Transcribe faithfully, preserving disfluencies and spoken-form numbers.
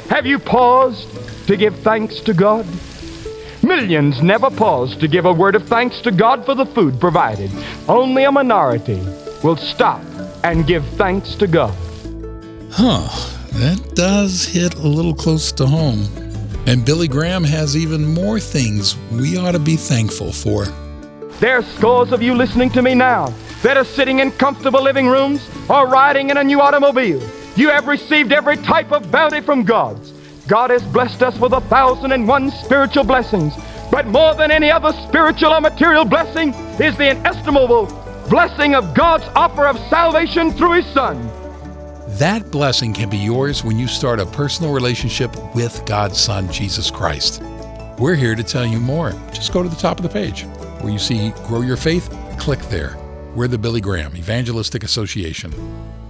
Have you paused to give thanks to God? Millions never pause to give a word of thanks to God for the food provided. Only a minority will stop and give thanks to God. Huh, that does hit a little close to home. And Billy Graham has even more things we ought to be thankful for. There are scores of you listening to me now that are sitting in comfortable living rooms or riding in a new automobile. You have received every type of bounty from God. God has blessed us with a thousand and one spiritual blessings. But more than any other spiritual or material blessing is the inestimable blessing of God's offer of salvation through His Son. That blessing can be yours when you start a personal relationship with God's Son, Jesus Christ. We're here to tell you more. Just go to the top of the page where you see Grow Your Faith. Click there. We're the Billy Graham Evangelistic Association.